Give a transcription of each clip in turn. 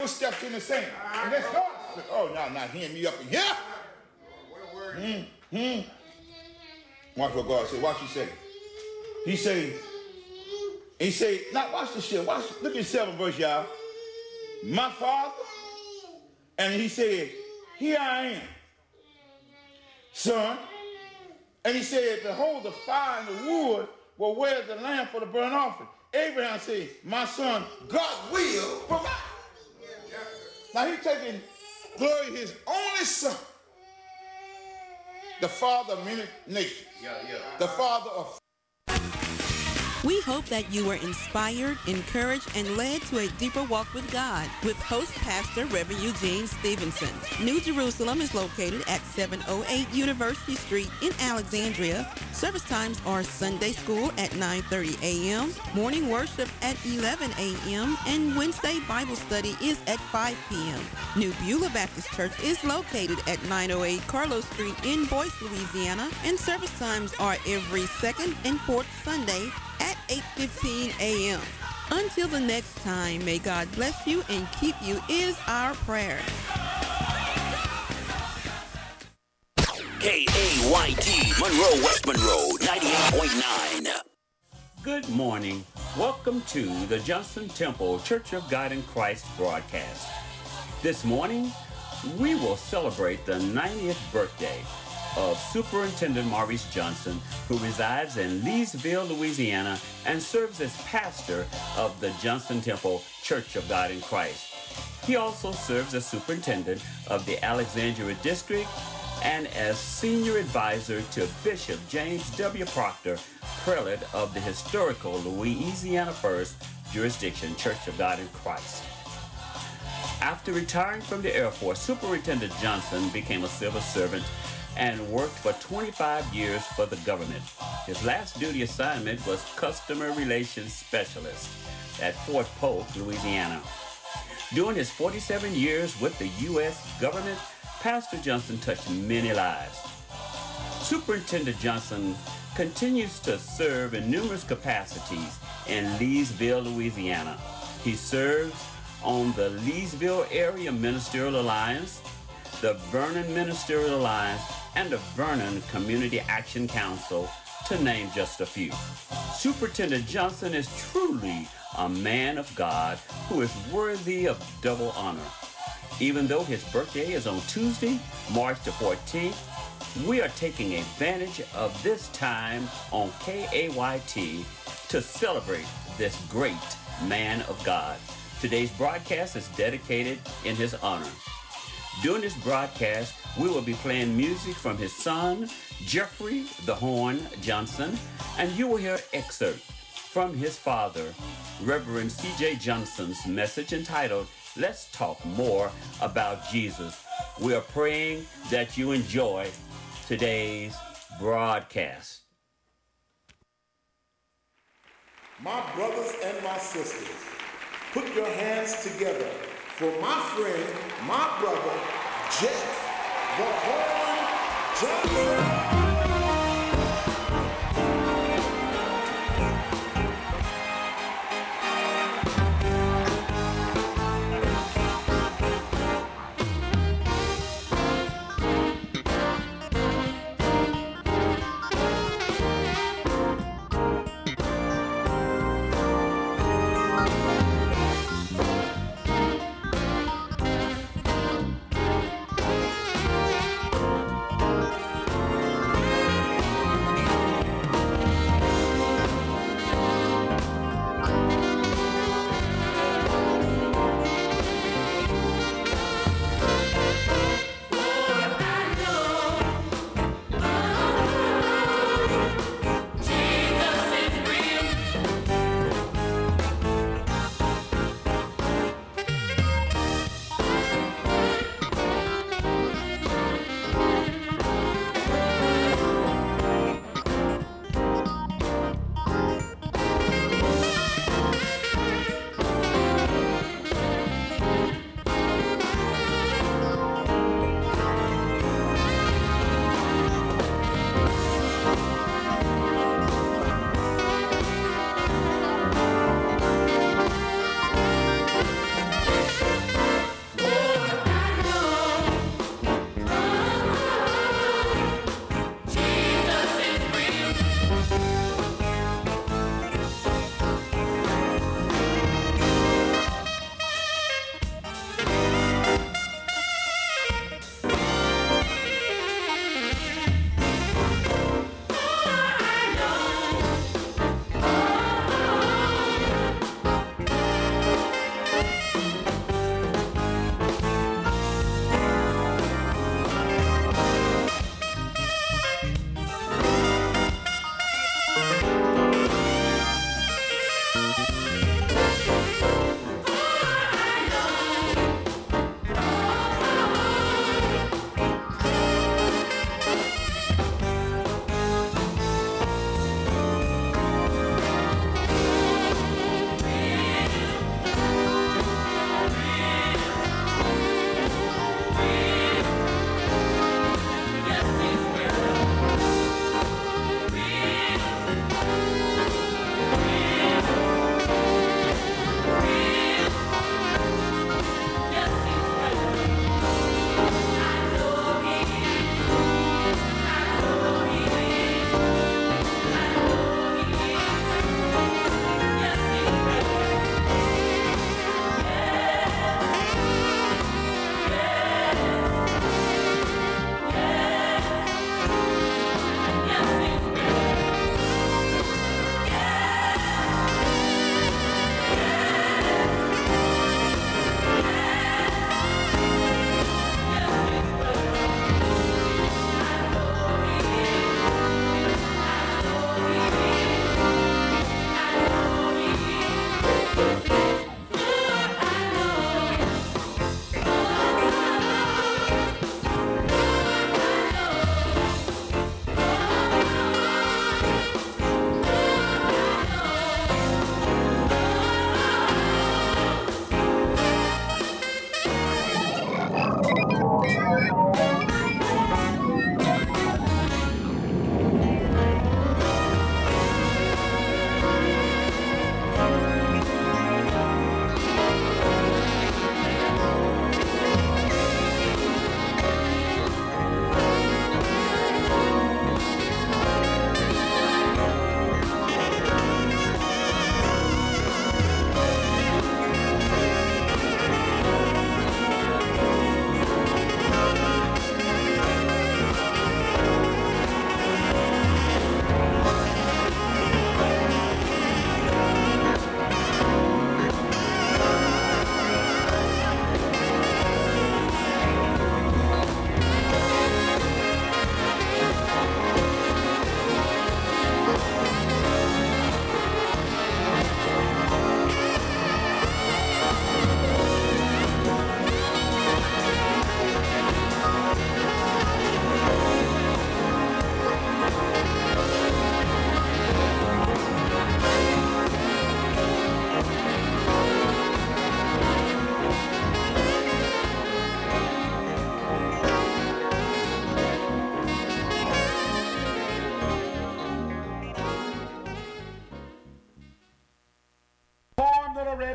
Steps in the sand. And that's God. Oh, no, not hearing me up in here. Watch what God said. Watch he say. He say, now watch this shit. Look at 7 verse, y'all. My Father. And he said, here I am, son. And he said, behold, the fire and the wood will wear the lamb for the burnt offering. Abraham said, my son, God will provide. Now he's taking glory his only son, the father of many nations, the father of. We hope that you were inspired, encouraged, and led to a deeper walk with God with host pastor Reverend Eugene Stevenson. New Jerusalem is located at 708 University Street in Alexandria. Service times are Sunday school at 9:30 a.m., morning worship at 11 a.m., and Wednesday Bible study is at 5 p.m. New Beulah Baptist Church is located at 908 Carlos Street in Boyce, Louisiana, and service times are every second and fourth Sunday at 8:15 a.m. Until the next time, may God bless you and keep you is our prayer. KAYT, Monroe, West Monroe, 98.9. Good morning. Welcome to the Johnson Temple Church of God in Christ broadcast. This morning, we will celebrate the 90th birthday of Superintendent Maurice Johnson, who resides in Leesville, Louisiana, and serves as pastor of the Johnson Temple Church of God in Christ. He also serves as superintendent of the Alexandria District and as senior advisor to Bishop James W. Proctor, prelate of the historical Louisiana First Jurisdiction Church of God in Christ. After retiring from the Air Force, Superintendent Johnson became a civil servant and worked for 25 years for the government. His last duty assignment was Customer Relations Specialist at Fort Polk, Louisiana. During his 47 years with the U.S. government, Pastor Johnson touched many lives. Superintendent Johnson continues to serve in numerous capacities in Leesville, Louisiana. He serves on the Leesville Area Ministerial Alliance, the Vernon Ministerial Alliance, and the Vernon Community Action Council, to name just a few. Superintendent Johnson is truly a man of God who is worthy of double honor. Even though his birthday is on Tuesday, March the 14th, we are taking advantage of this time on KAYT to celebrate this great man of God. Today's broadcast is dedicated in his honor. During this broadcast, we will be playing music from his son, Jeffrey the Horn Johnson, and you will hear excerpts from his father, Reverend C.J. Johnson's message entitled, Let's Talk More About Jesus. We are praying that you enjoy today's broadcast. My brothers and my sisters, put your hands together for my friend, my brother, Jeff the Horn Johnson.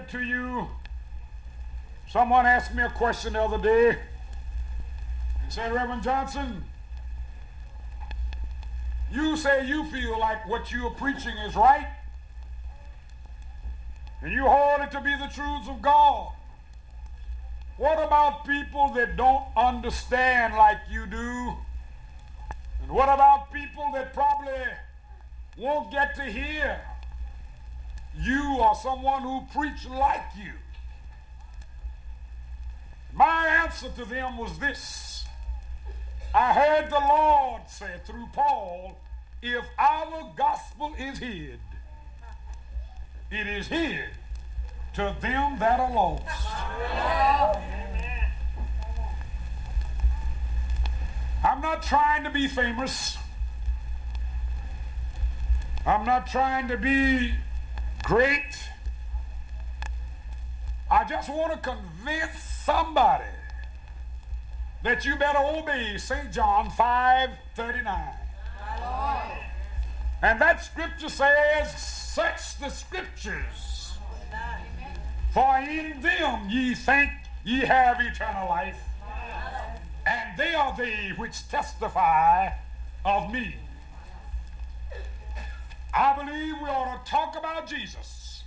it to you. Someone asked me a question the other day and said, Reverend Johnson, you say you feel like what you are preaching is right, and you hold it to be the truths of God. What about people that don't understand like you do? And what about people that probably won't get to hear you or someone who preached like you? My answer to them was this. I heard the Lord say through Paul, if our gospel is hid, it is hid to them that are lost. I'm not trying to be famous. I'm not trying to be great. I just want to convince somebody that you better obey St. John 5:39. And that scripture says, search the scriptures, for in them ye think ye have eternal life, and they are they which testify of me. I believe we ought to talk about Jesus.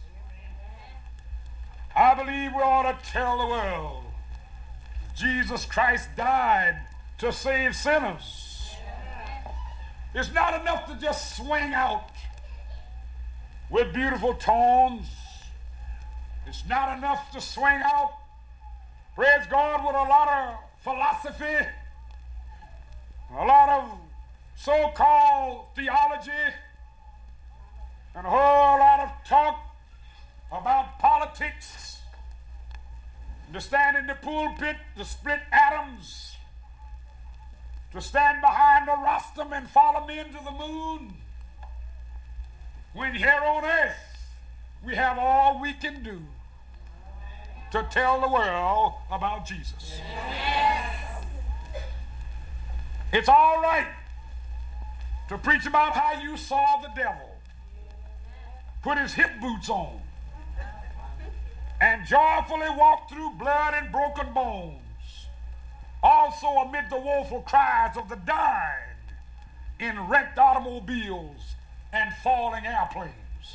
I believe we ought to tell the world Jesus Christ died to save sinners. It's not enough to just swing out with beautiful tones. It's not enough to swing out, praise God, with a lot of philosophy, a lot of so-called theology, and a whole lot of talk about politics, to stand in the pulpit to split atoms, to stand behind the rostrum and follow men to the moon, when here on earth we have all we can do to tell the world about Jesus. Yes. It's all right to preach about how you saw the devil put his hip boots on and joyfully walk through blood and broken bones, also amid the woeful cries of the dying in wrecked automobiles and falling airplanes.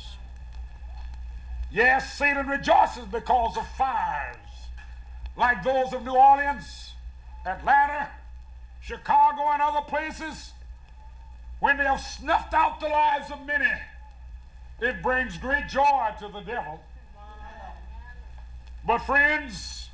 Yes, Satan rejoices because of fires like those of New Orleans, Atlanta, Chicago, and other places. When they have snuffed out the lives of many, it brings great joy to the devil. But friends,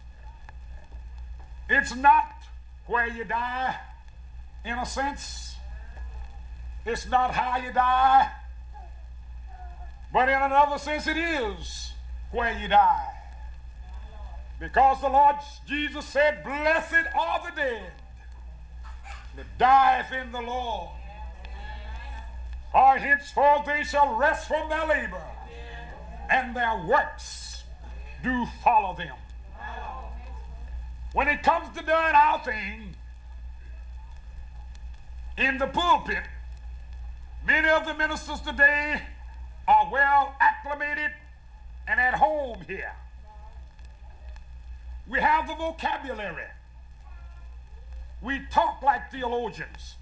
it's not where you die, in a sense. It's not how you die. But in another sense, it is where you die. Because the Lord Jesus said, blessed are the dead that dieth in the Lord. For henceforth they shall rest from their labor, and their works do follow them. When it comes to doing our thing in the pulpit, many of the ministers today are well acclimated and at home here. We have the vocabulary. We talk like theologians,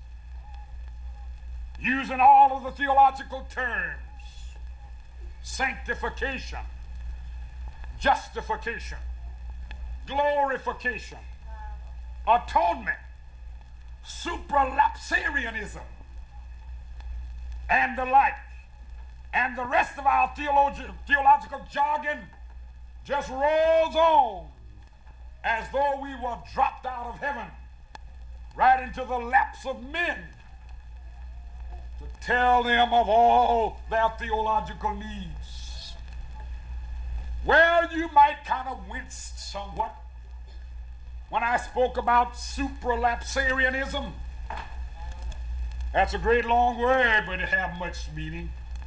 using all of the theological terms: sanctification, justification, glorification, atonement, supralapsarianism, and the like. And the rest of our theological jargon just rolls on as though we were dropped out of heaven right into the laps of men to tell them of all their theological needs. Well, you might kind of wince somewhat when I spoke about supralapsarianism. That's a great long word, but it has much meaning.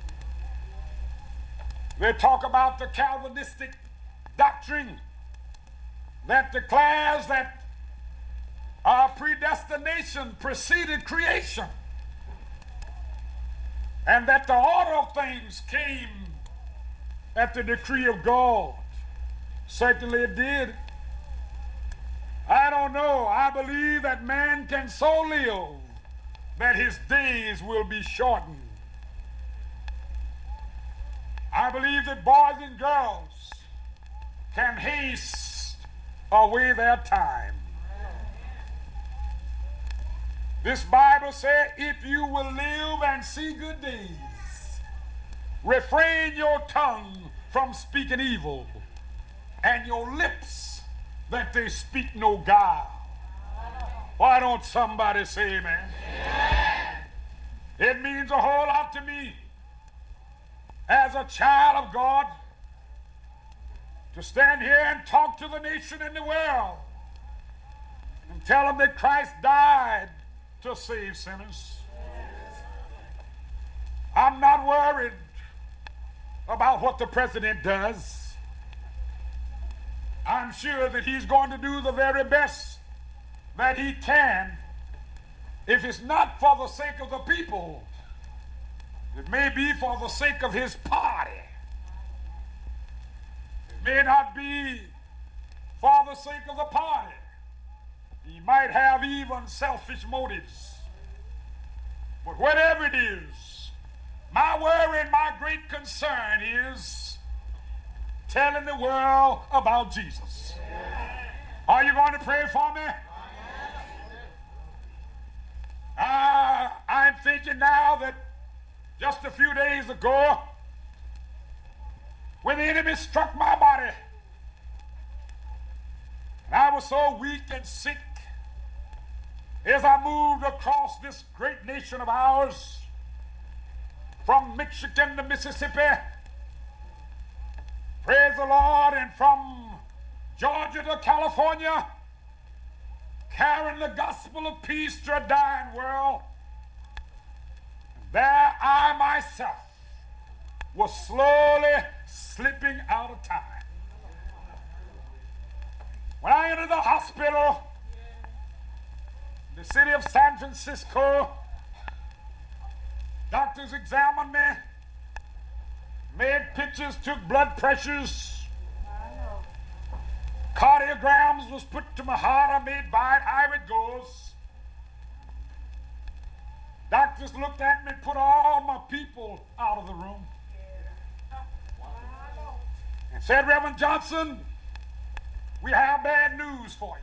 They talk about the Calvinistic doctrine that declares that our predestination preceded creation, and that the order of things came at the decree of God? Certainly it did. I don't know. I believe that man can so live that his days will be shortened. I believe that boys and girls can haste away their time. This Bible said, if you will live and see good days, refrain your tongue from speaking evil, and your lips that they speak no guile. Why don't somebody say amen? It means a whole lot to me as a child of God to stand here and talk to the nation and the world and tell them that Christ died to save sinners. I'm not worried about what the president does. I'm sure that he's going to do the very best that he can. If it's not for the sake of the people, it may be for the sake of his party. It may not be for the sake of the party. He might have even selfish motives. But whatever it is, my worry and my great concern is telling the world about Jesus. Are you going to pray for me? I'm thinking now that just a few days ago, when the enemy struck my body, and I was so weak and sick, as I moved across this great nation of ours, from Michigan to Mississippi, praise the Lord, and from Georgia to California, carrying the gospel of peace to a dying world. There I myself was slowly slipping out of time. When I entered the hospital, the city of San Francisco, doctors examined me, made pictures, took blood pressures, cardiograms was put to my heart. I made by it how it goes. Doctors looked at me and put all my people out of the room and said, Reverend Johnson, we have bad news for you.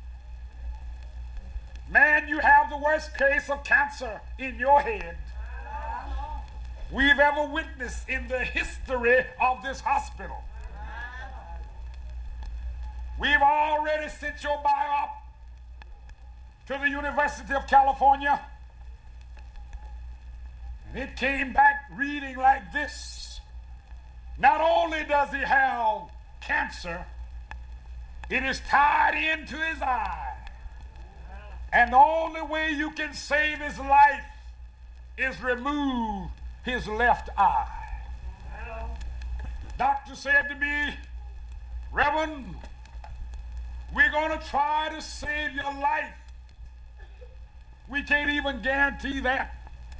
Man, you have the worst case of cancer in your head we've ever witnessed in the history of this hospital. We've already sent your biop to the University of California, and it came back reading like this. Not only does he have cancer, it is tied into his eye. And the only way you can save his life is remove his left eye. The doctor said to me, Reverend, we're going to try to save your life. We can't even guarantee that.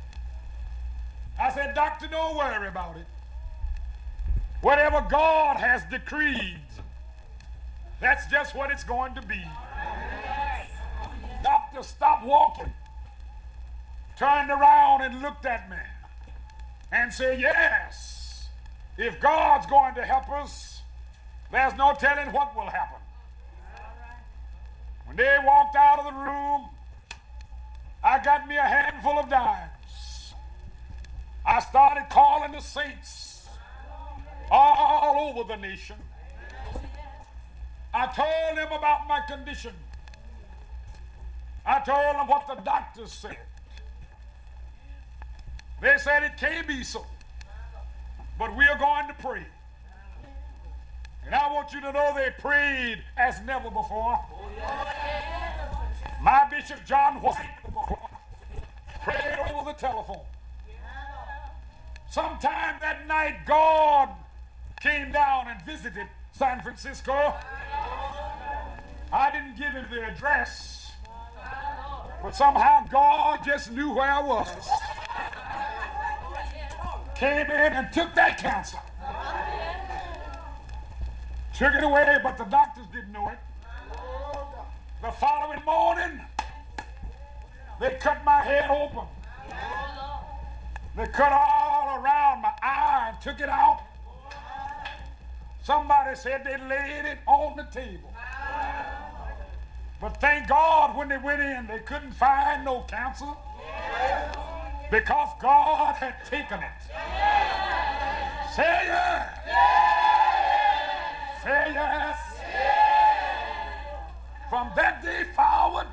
I said, Doctor, don't worry about it. Whatever God has decreed, that's just what it's going to be. Doctor stopped walking, turned around and looked at me and said, yes, if God's going to help us, there's no telling what will happen. When they walked out of the room, I got me a handful of dimes. I started calling the saints all over the nation. I told them about my condition. I told them what the doctors said. They said it can't be so, but we are going to pray. And I want you to know they prayed as never before. My Bishop John White prayed over the telephone. Sometime that night, God came down and visited San Francisco. I didn't give him the address, but somehow God just knew where I was. Came in and took that cancer Took it away, but the doctors didn't know it. The following morning, they cut my head open. They cut all around my eye and took it out. Somebody said they laid it on the table. But thank God when they went in, they couldn't find no cancer because God had taken it. Say yes. Say yes. From that day forward,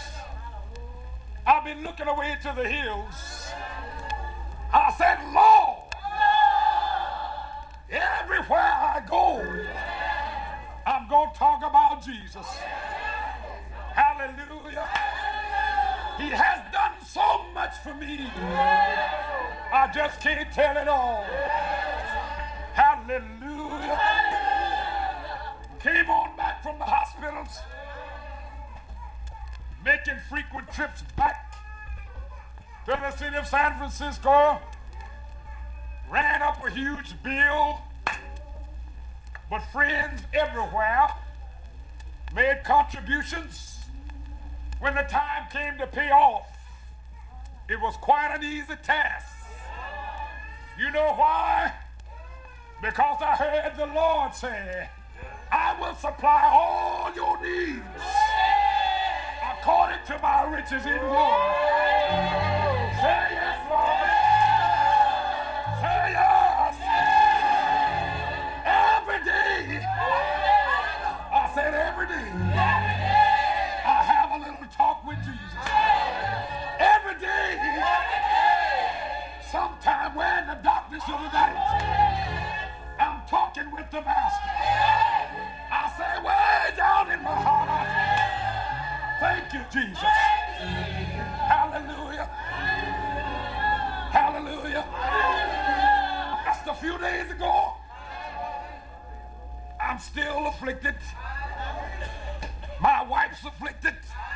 I've been looking away to the hills. I said, Lord, everywhere I go, I'm going to talk about Jesus. Hallelujah. He has done so much for me. I just can't tell it all. Hallelujah. Came on back from the hospitals, making frequent trips back to the city of San Francisco. Ran up a huge bill, but friends everywhere made contributions. When the time came to pay off, it was quite an easy task. You know why? Because I heard the Lord say, I will supply all your needs according to my riches in glory. Say yes, Lord. Say yes. Every day. I said every day. I have a little talk with Jesus. Every day. Sometime when the darkness of the night, I'm talking with the Master. I say way down in my heart, thank you, Jesus. Hallelujah. Hallelujah. Just a few days ago, I'm still afflicted. My wife's afflicted.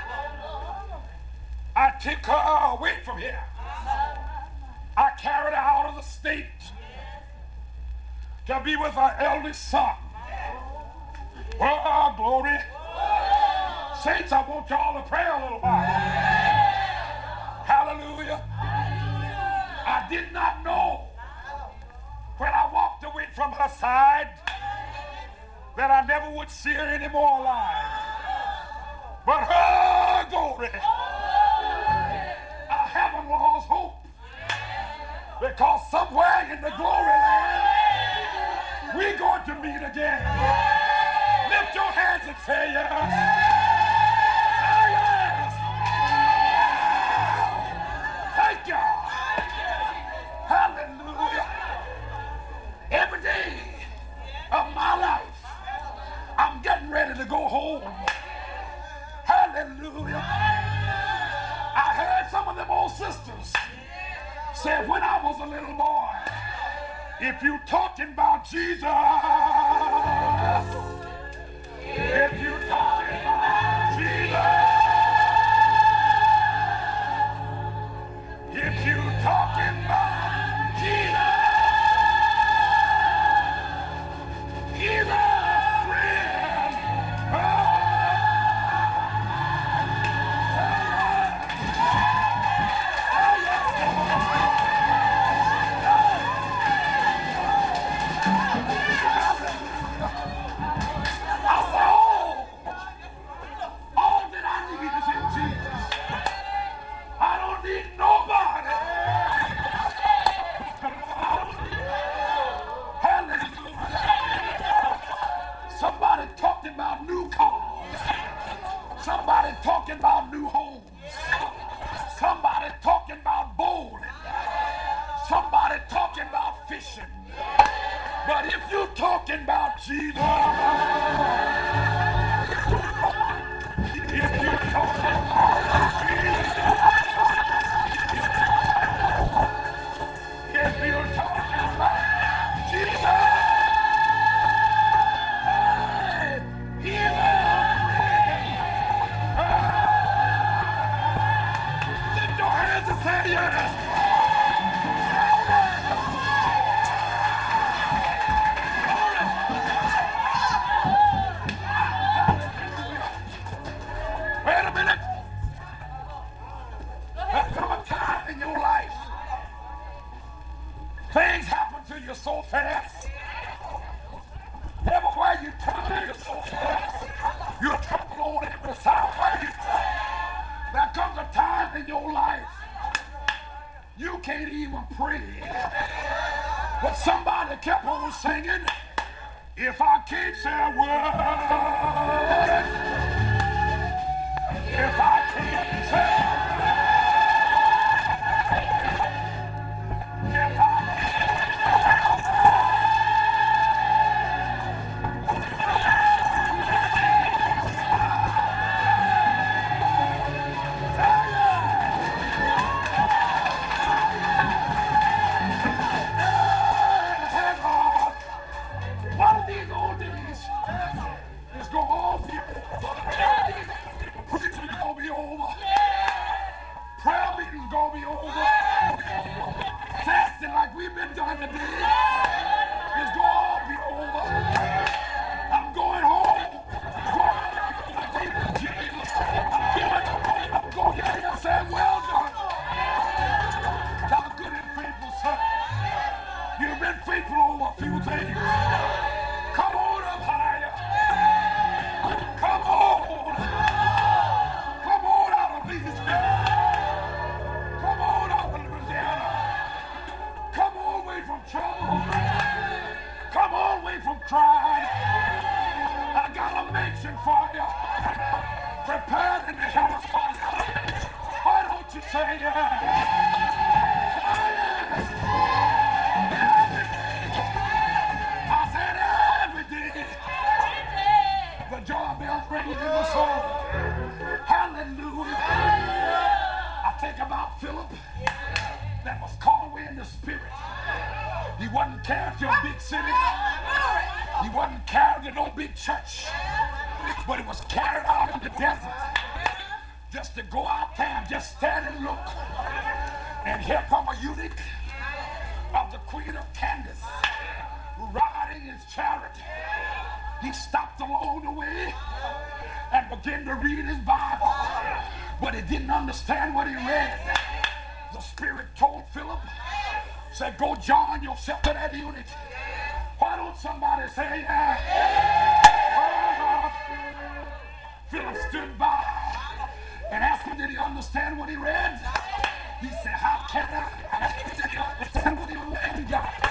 I took her away from here. I carried her out of the state to be with her eldest son. Oh, glory. Saints, I want y'all to pray a little while. Hallelujah. I did not know when I walked away from her side that I never would see her anymore alive. But her glory, I haven't lost hope, because somewhere in the glory land, we're going to meet again. Lift your hands and say yes. Say yes. Thank you. Hallelujah. Every day of my life, I'm getting ready to go home. Hallelujah. I heard some of them old sisters say when I was a little boy, if you talking about Jesus, if you talking about Jesus, if you talking about Jesus, he's a friend. Oh. Somebody talking about new cars. Somebody talking about new homes. Somebody talking about bowling. Somebody talking about fishing. But if you're talking about Jesus, if you're talking about Jesus, if you're talking about Jesus, lift your hands and say yes. can't even pray. But somebody kept on singing, if I can't say a word, if I can't say a word, if I one of these old days is going to all be preaching is going to be over. Prayer meeting is going to be over. Fasting like we've been doing today is going to all be over. I'm going home. I'm going to hear say, well done. Thou good and faithful son. You've been faithful over a few things. Come on up higher. Come on. Come on out of Louisiana. Come on out of Louisiana. Come on away from trouble. Come on away from crying. I got a mansion for you. Prepared in the house for you. Why don't you say yes? I said every day. The joy bells ringing in the soul. Hallelujah. I think about Philip that was caught away in the spirit. He wasn't carried to a big city. He wasn't carried to no big church. But he was carried out in the desert just to go out there and just stand and look. And here come a eunuch of the Queen of Candace riding his chariot. He stopped along the way and began to read his Bible, but he didn't understand what he read. The Spirit told Philip, said, go join yourself to that eunuch. Why don't somebody say, yeah? Philip stood by and asked him, did he understand what he read? He said, how can I understand what he read?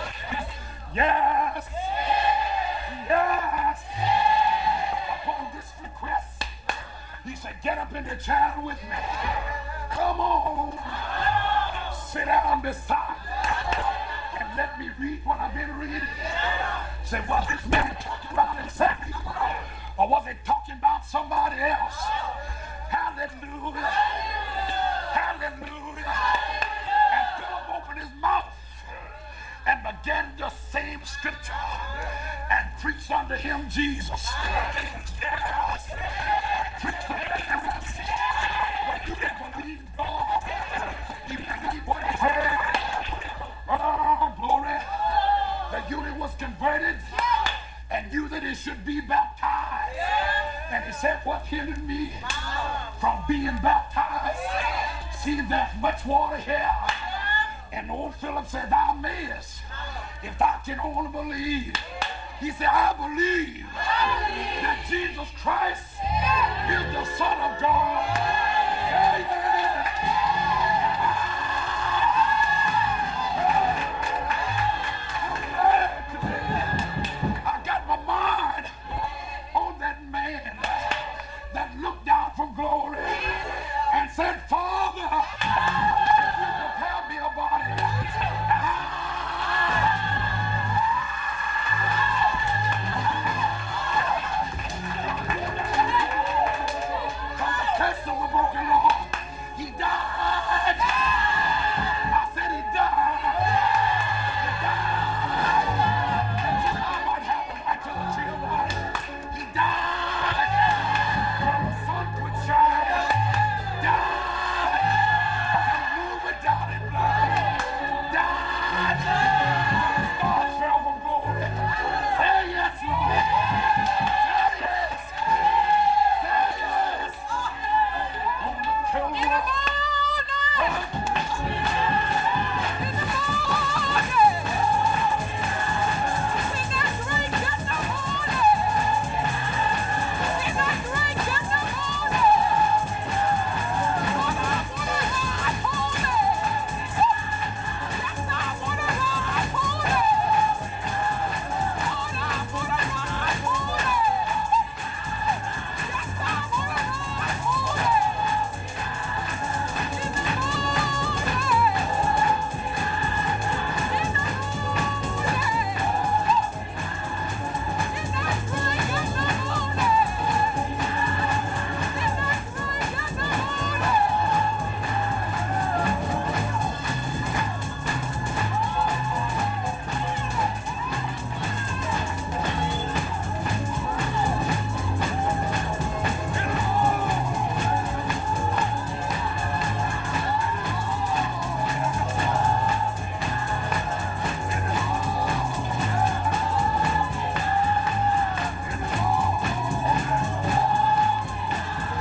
Yes, yes. Upon this request, he said, get up in the chair with me. Come on, sit down beside me and let me read what I've been reading. Say, was this man talking about himself? Or was he talking about somebody else? Hallelujah. Hallelujah. And Philip opened his mouth and began the same scripture and preached unto him Jesus. Yes. Preached unto him. But you didn't believe God. You believe what he said. Oh, glory. The eunuch was converted and knew that he should be baptized. And he said, what hindered me from being baptized? See, there's much water here. And old Philip said, thou mayest, if thou can only believe. He said, I believe that Jesus Christ is